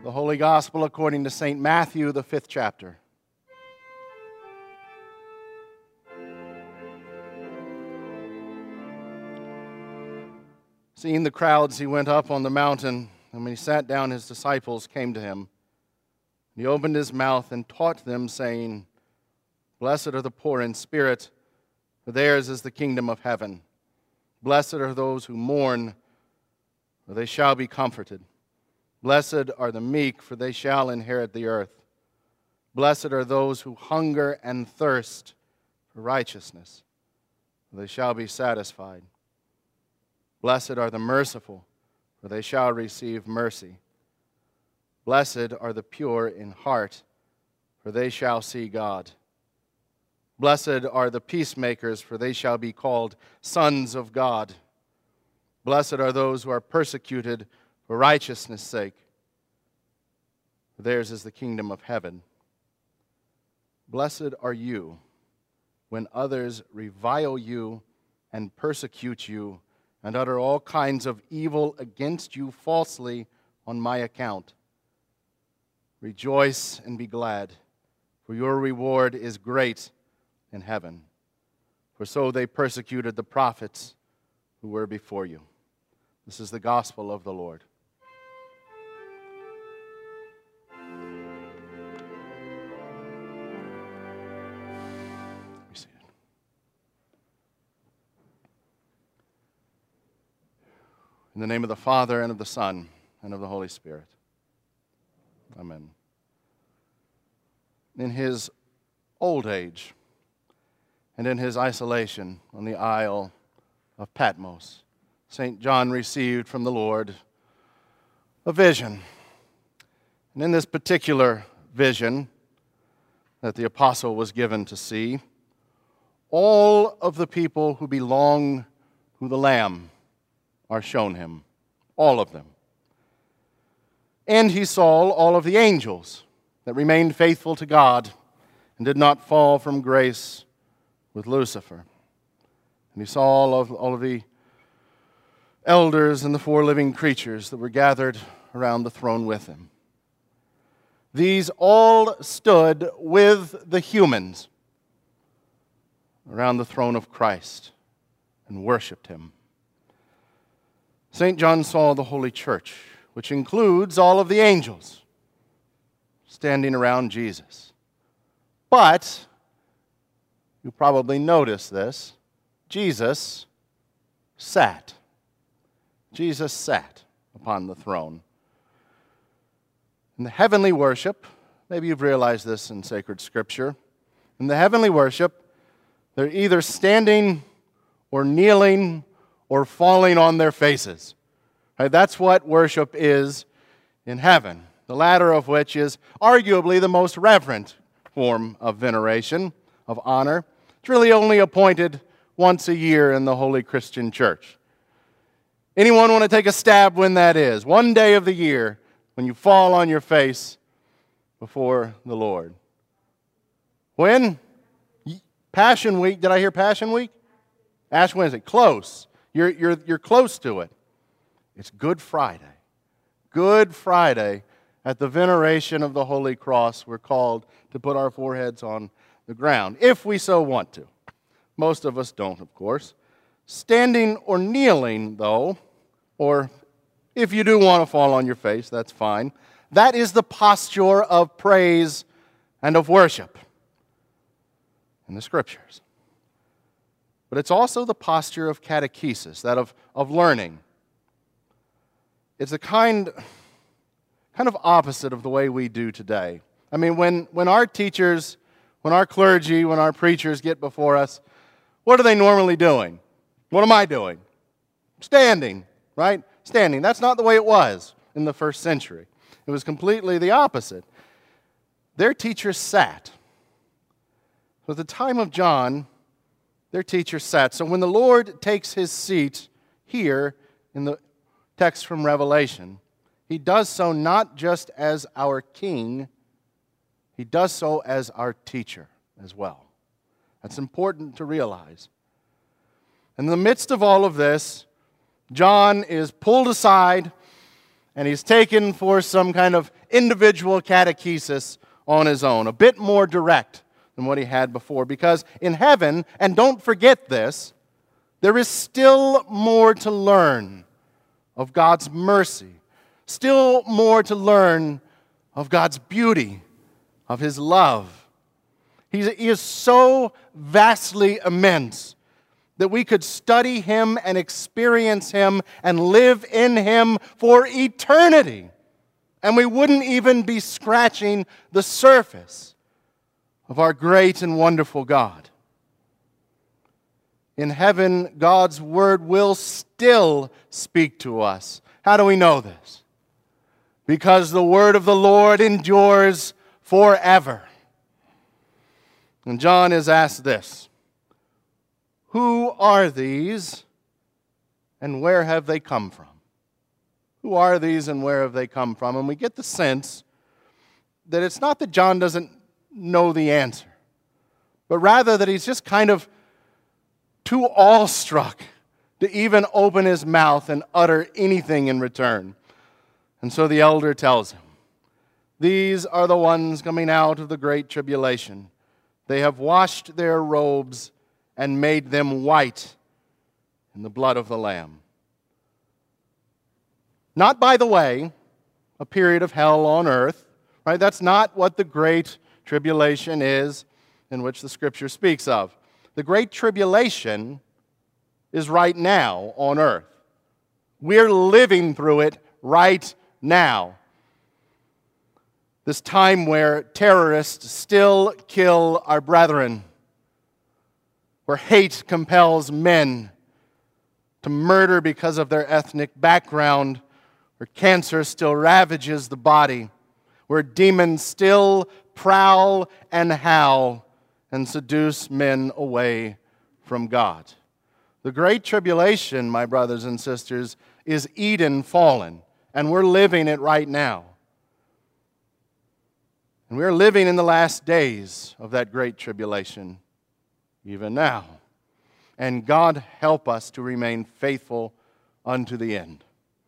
The Holy Gospel according to St. Matthew, the 5th chapter. Seeing the crowds, he went up on the mountain, and when he sat down, his disciples came to him. He opened his mouth and taught them, saying, "Blessed are the poor in spirit, for theirs is the kingdom of heaven. Blessed are those who mourn, for they shall be comforted. Blessed are the meek, for they shall inherit the earth. Blessed are those who hunger and thirst for righteousness, for they shall be satisfied. Blessed are the merciful, for they shall receive mercy. Blessed are the pure in heart, for they shall see God. Blessed are the peacemakers, for they shall be called sons of God. Blessed are those who are persecuted for righteousness' sake, for theirs is the kingdom of heaven. Blessed are you when others revile you and persecute you and utter all kinds of evil against you falsely on my account. Rejoice and be glad, for your reward is great in heaven. For so they persecuted the prophets who were before you." This is the gospel of the Lord. Be seated. In the name of the Father, and of the Son, and of the Holy Spirit. Amen. In his old age, and in his isolation on the Isle of Patmos, St. John received from the Lord a vision. And in this particular vision that the apostle was given to see, all of the people who belong to the Lamb are shown him, all of them. And he saw all of the angels that remained faithful to God and did not fall from grace with Lucifer. And he saw all of the elders and the four living creatures that were gathered around the throne with him. These all stood with the humans around the throne of Christ and worshiped him. St. John saw the Holy Church, which includes all of the angels, standing around Jesus. But, you probably noticed this, Jesus sat. Jesus sat upon the throne. In the heavenly worship, maybe you've realized this in sacred scripture, in the heavenly worship, they're either standing or kneeling or falling on their faces. Right? That's what worship is in heaven, the latter of which is arguably the most reverent form of veneration, of honor. It's really only appointed once a year in the Holy Christian Church. Anyone want to take a stab when that is? One day of the year when you fall on your face before the Lord. When? Passion Week. Did I hear Passion Week? Ash Wednesday. Close. You're close to it. It's Good Friday. Good Friday, at the veneration of the Holy Cross, we're called to put our foreheads on the ground, if we so want to. Most of us don't, of course. Standing or kneeling, though, or if you do want to fall on your face, that's fine. That is the posture of praise and of worship in the Scriptures. But it's also the posture of catechesis, that of learning. It's a kind of opposite of the way we do today. I mean, when our teachers, when our clergy, when our preachers get before us, what are they normally doing? What am I doing? Standing, right? Standing. That's not the way it was in the first century. It was completely the opposite. Their teachers sat. So at the time of John, their teachers sat. So when the Lord takes his seat here in the text from Revelation, he does so not just as our king, he does so as our teacher as well. That's important to realize. In the midst of all of this, John is pulled aside and he's taken for some kind of individual catechesis on his own, a bit more direct than what he had before, because in heaven, and don't forget this, there is still more to learn of God's mercy, still more to learn of God's beauty, of His love. He is so vastly immense that we could study Him and experience Him and live in Him for eternity, and we wouldn't even be scratching the surface of our great and wonderful God. In heaven, God's Word will still speak to us. How do we know this? Because the Word of the Lord endures forever. And John is asked this: who are these and where have they come from? Who are these and where have they come from? And we get the sense that it's not that John doesn't know the answer, but rather that he's just kind of too awestruck to even open his mouth and utter anything in return. And so the elder tells him, these are the ones coming out of the great tribulation. They have washed their robes and made them white in the blood of the Lamb. Not, by the way, a period of hell on earth, right? That's not what the great tribulation is in which the Scripture speaks of. The great tribulation is right now on earth. We're living through it right now. This time where terrorists still kill our brethren, where hate compels men to murder because of their ethnic background, where cancer still ravages the body, where demons still prowl and howl and seduce men away from God. The Great Tribulation, my brothers and sisters, is Eden fallen, and we're living it right now. And we're living in the last days of that Great Tribulation, even now. And God help us to remain faithful unto the end.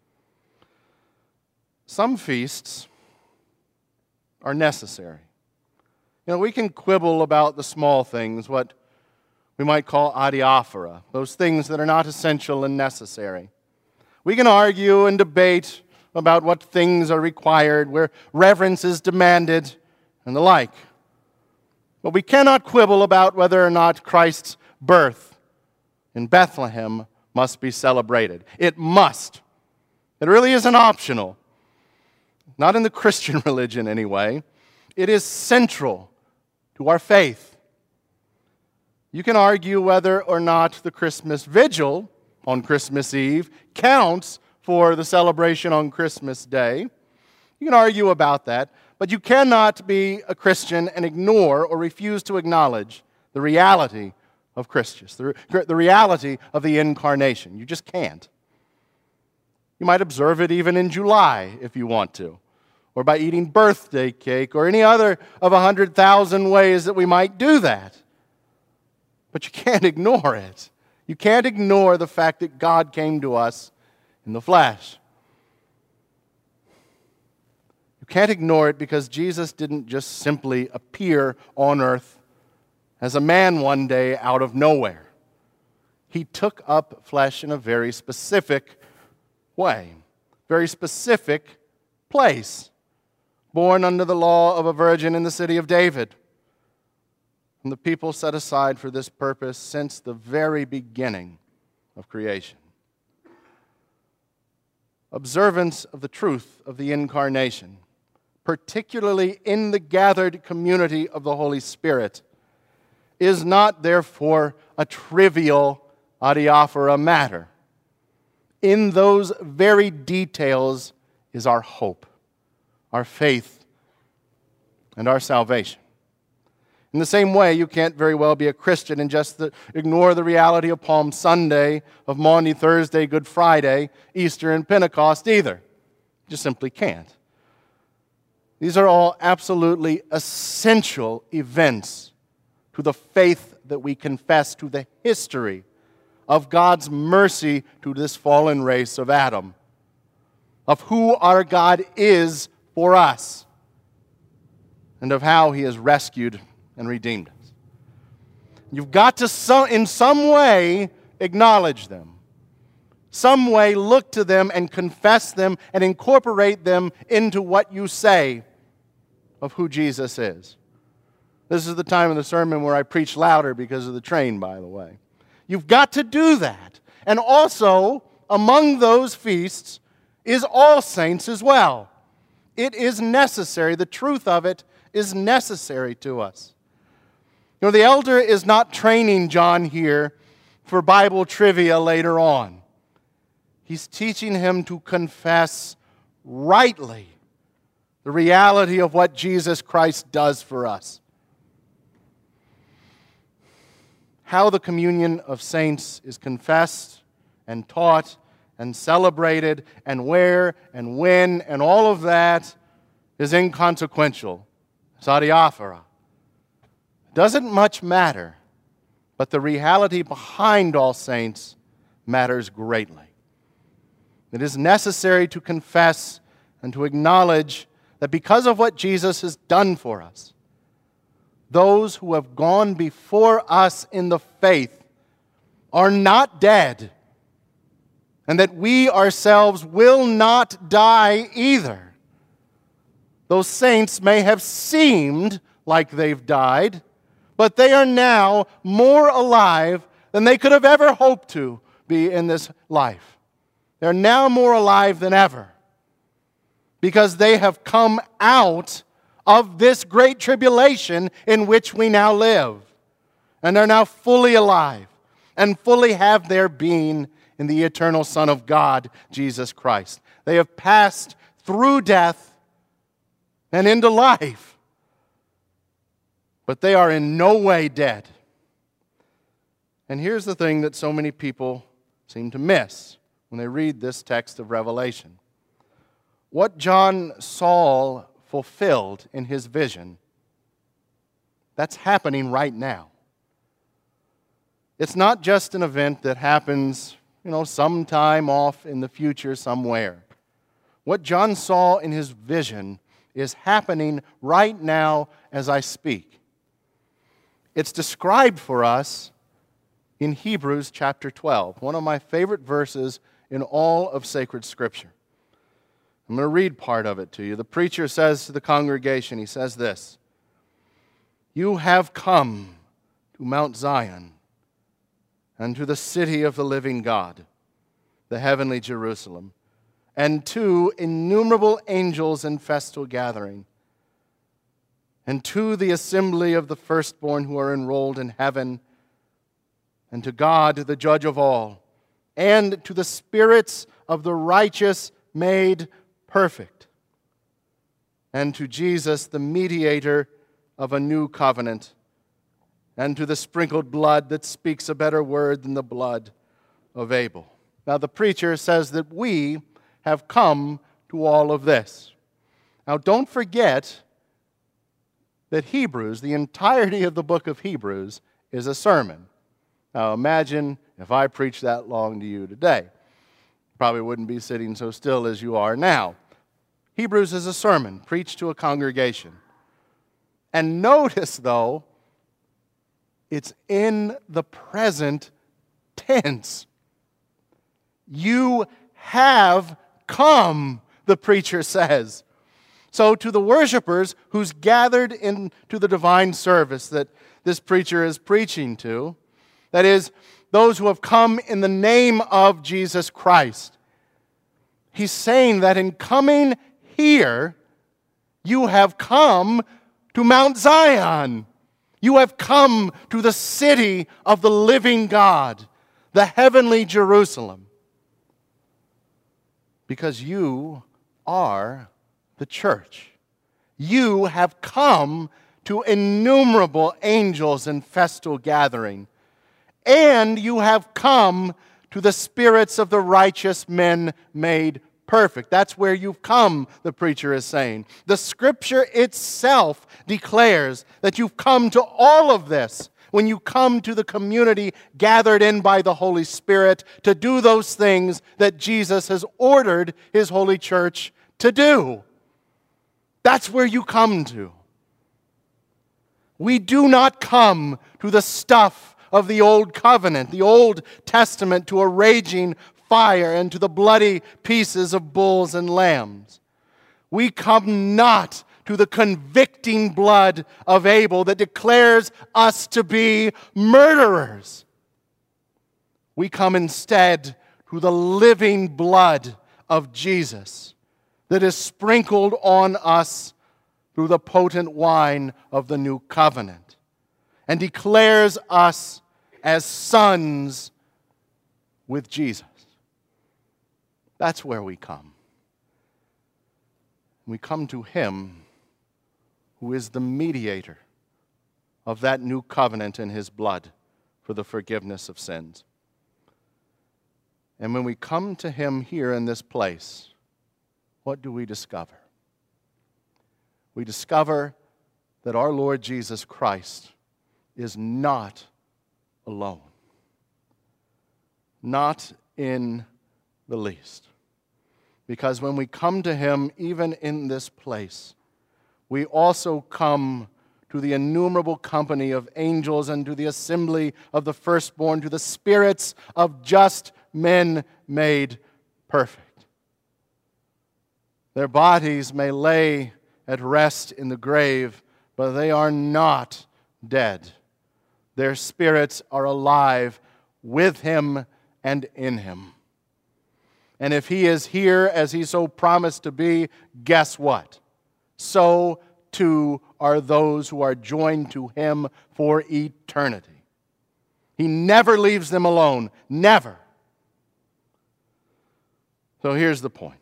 Some feasts are necessary. We can quibble about the small things, what we might call adiaphora, those things that are not essential and necessary. We can argue and debate about what things are required, where reverence is demanded, and the like. But we cannot quibble about whether or not Christ's birth in Bethlehem must be celebrated. It must. It really isn't optional. Not in the Christian religion, anyway. It is central to our faith. You can argue whether or not the Christmas vigil on Christmas Eve counts for the celebration on Christmas Day. You can argue about that, but you cannot be a Christian and ignore or refuse to acknowledge the reality of Christus, the reality of the incarnation. You just can't. You might observe it even in July if you want to, or by eating birthday cake, or any other of 100,000 ways that we might do that. But you can't ignore it. You can't ignore the fact that God came to us in the flesh. You can't ignore it because Jesus didn't just simply appear on earth as a man one day out of nowhere. He took up flesh in a very specific way, very specific place. Born under the law of a virgin in the city of David. And the people set aside for this purpose since the very beginning of creation. Observance of the truth of the incarnation, particularly in the gathered community of the Holy Spirit, is not therefore a trivial adiaphora matter. In those very details is our hope, our faith, and our salvation. In the same way, you can't very well be a Christian and just ignore the reality of Palm Sunday, of Maundy Thursday, Good Friday, Easter, and Pentecost either. You just simply can't. These are all absolutely essential events to the faith that we confess, to the history of God's mercy to this fallen race of Adam. of who our God is for us and of how He has rescued and redeemed us. You've got to, in some way, acknowledge them. Some way look to them and confess them and incorporate them into what you say of who Jesus is. This is the time of the sermon where I preach louder because of the train, by the way. You've got to do that. And also, among those feasts is All Saints as well. It is necessary. The truth of it is necessary to us. You know, the elder is not training John here for Bible trivia later on. He's teaching him to confess rightly the reality of what Jesus Christ does for us. How the communion of saints is confessed and taught and celebrated and where and when and all of that is inconsequential. It's adiaphora. Doesn't much matter, but the reality behind All Saints matters greatly. It is necessary to confess and to acknowledge that because of what Jesus has done for us, those who have gone before us in the faith are not dead, and that we ourselves will not die either. Those saints may have seemed like they've died, but they are now more alive than they could have ever hoped to be in this life. They're now more alive than ever because they have come out of this great tribulation in which we now live. And they're now fully alive and fully have their being in the eternal Son of God, Jesus Christ. They have passed through death and into life, but they are in no way dead. And here's the thing that so many people seem to miss when they read this text of Revelation. What John saw fulfilled in his vision, that's happening right now. It's not just an event that happens, sometime off in the future somewhere. What John saw in his vision is happening right now as I speak. It's described for us in Hebrews chapter 12, one of my favorite verses in all of sacred Scripture. I'm going to read part of it to you. The preacher says to the congregation, he says this, "You have come to Mount Zion and to the city of the living God, the heavenly Jerusalem, and to innumerable angels in festal gathering, and to the assembly of the firstborn who are enrolled in heaven, and to God, the judge of all, and to the spirits of the righteous made perfect, and to Jesus, the mediator of a new covenant, and to the sprinkled blood that speaks a better word than the blood of Abel." Now the preacher says that we have come to all of this. Now don't forget that Hebrews, the entirety of the book of Hebrews, is a sermon. Now imagine if I preached that long to you today. Probably wouldn't be sitting so still as you are now. Hebrews is a sermon preached to a congregation. And notice, though, it's in the present tense. You have come, the preacher says. So to the worshipers who's gathered into the divine service that this preacher is preaching to, that is, those who have come in the name of Jesus Christ, he's saying that in coming here, you have come to Mount Zion. You have come to the city of the living God, the heavenly Jerusalem, because you are the church. You have come to innumerable angels in festal gathering, and you have come to the spirits of the righteous men made perfect. That's where you've come, the preacher is saying. The Scripture itself declares that you've come to all of this when you come to the community gathered in by the Holy Spirit to do those things that Jesus has ordered His holy church to do. That's where you come to. We do not come to the stuff of the Old Covenant, the Old Testament, to a raging fire and to the bloody pieces of bulls and lambs. We come not to the convicting blood of Abel that declares us to be murderers. We come instead to the living blood of Jesus that is sprinkled on us through the potent wine of the new covenant and declares us as sons with Jesus. That's where we come. We come to Him who is the mediator of that new covenant in His blood for the forgiveness of sins. And when we come to Him here in this place, what do we discover? We discover that our Lord Jesus Christ is not alone. Not in the least. Because when we come to Him, even in this place, we also come to the innumerable company of angels and to the assembly of the firstborn, to the spirits of just men made perfect. Their bodies may lay at rest in the grave, but they are not dead. Their spirits are alive with Him and in Him. And if He is here as He so promised to be, guess what? So too are those who are joined to Him for eternity. He never leaves them alone. Never. So here's the point.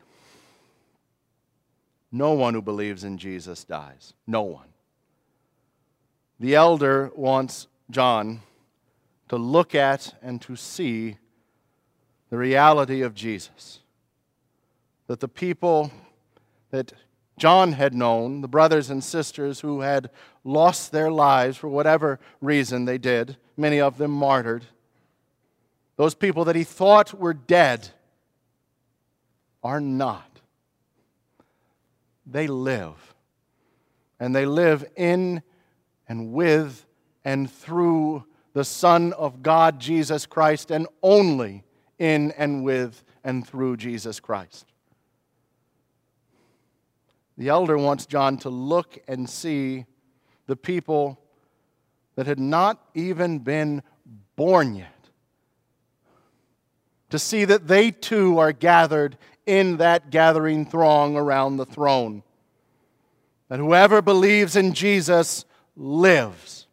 No one who believes in Jesus dies. No one. The elder wants John to look at and to see the reality of Jesus. That the people that John had known, the brothers and sisters who had lost their lives for whatever reason they did, many of them martyred, those people that he thought were dead are not. They live. And they live in and with and through the Son of God, Jesus Christ, and only in and with and through Jesus Christ. The elder wants John to look and see the people that had not even been born yet. To see that they too are gathered in that gathering throng around the throne. That whoever believes in Jesus lives.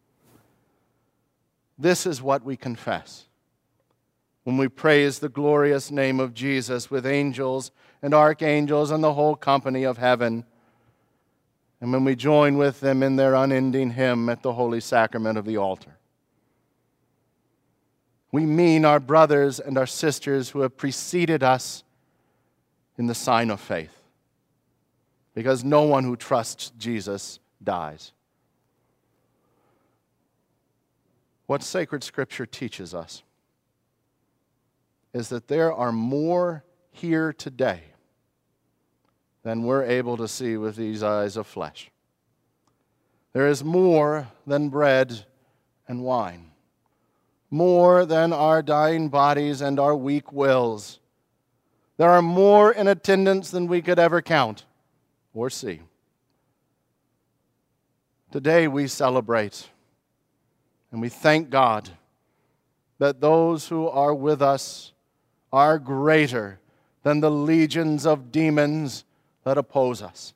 This is what we confess when we praise the glorious name of Jesus with angels and archangels and the whole company of heaven, and when we join with them in their unending hymn at the holy sacrament of the altar. We mean our brothers and our sisters who have preceded us in the sign of faith, because no one who trusts Jesus dies. What sacred Scripture teaches us is that there are more here today than we're able to see with these eyes of flesh. There is more than bread and wine, more than our dying bodies and our weak wills. There are more in attendance than we could ever count or see. Today we celebrate and we thank God that those who are with us are greater than the legions of demons that oppose us.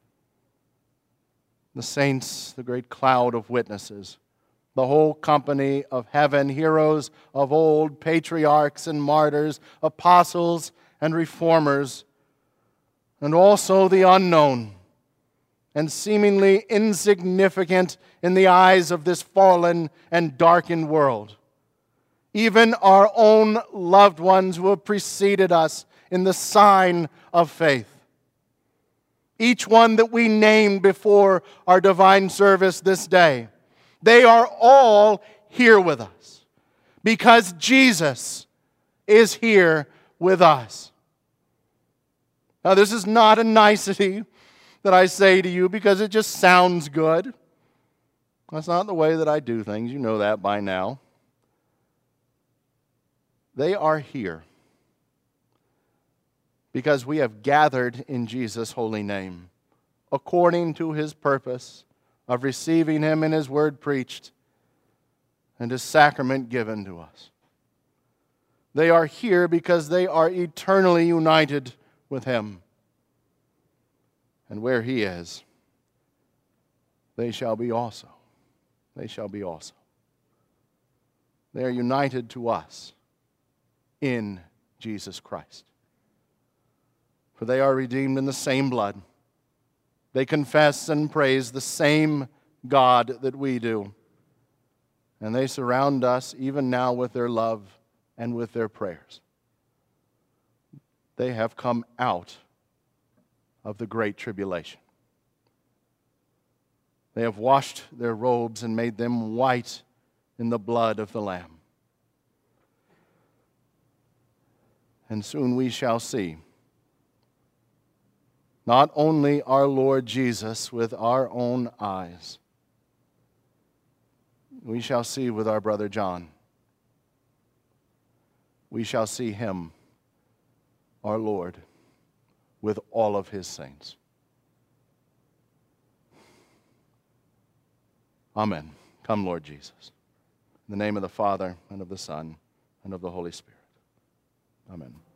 The saints, the great cloud of witnesses, the whole company of heaven, heroes of old, patriarchs and martyrs, apostles and reformers, and also the unknown and seemingly insignificant in the eyes of this fallen and darkened world. Even our own loved ones who have preceded us in the sign of faith. Each one that we named before our divine service this day They are all here with us because Jesus is here with us. Now, this is not a nicety that I say to you because it just sounds good. That's not the way that I do things. You know that by now. They are here because we have gathered in Jesus' holy name, according to His purpose of receiving Him and His word preached and His sacrament given to us. They are here because they are eternally united with Him. And where He is, they shall be also. They shall be also. They are united to us in Jesus Christ. For they are redeemed in the same blood. They confess and praise the same God that we do. And they surround us even now with their love and with their prayers. They have come out of the great tribulation. They have washed their robes and made them white in the blood of the Lamb. And soon we shall see not only our Lord Jesus with our own eyes, we shall see with our brother John. We shall see Him, our Lord, with all of His saints. Amen. Come, Lord Jesus. In the name of the Father, and of the Son, and of the Holy Spirit. Amen.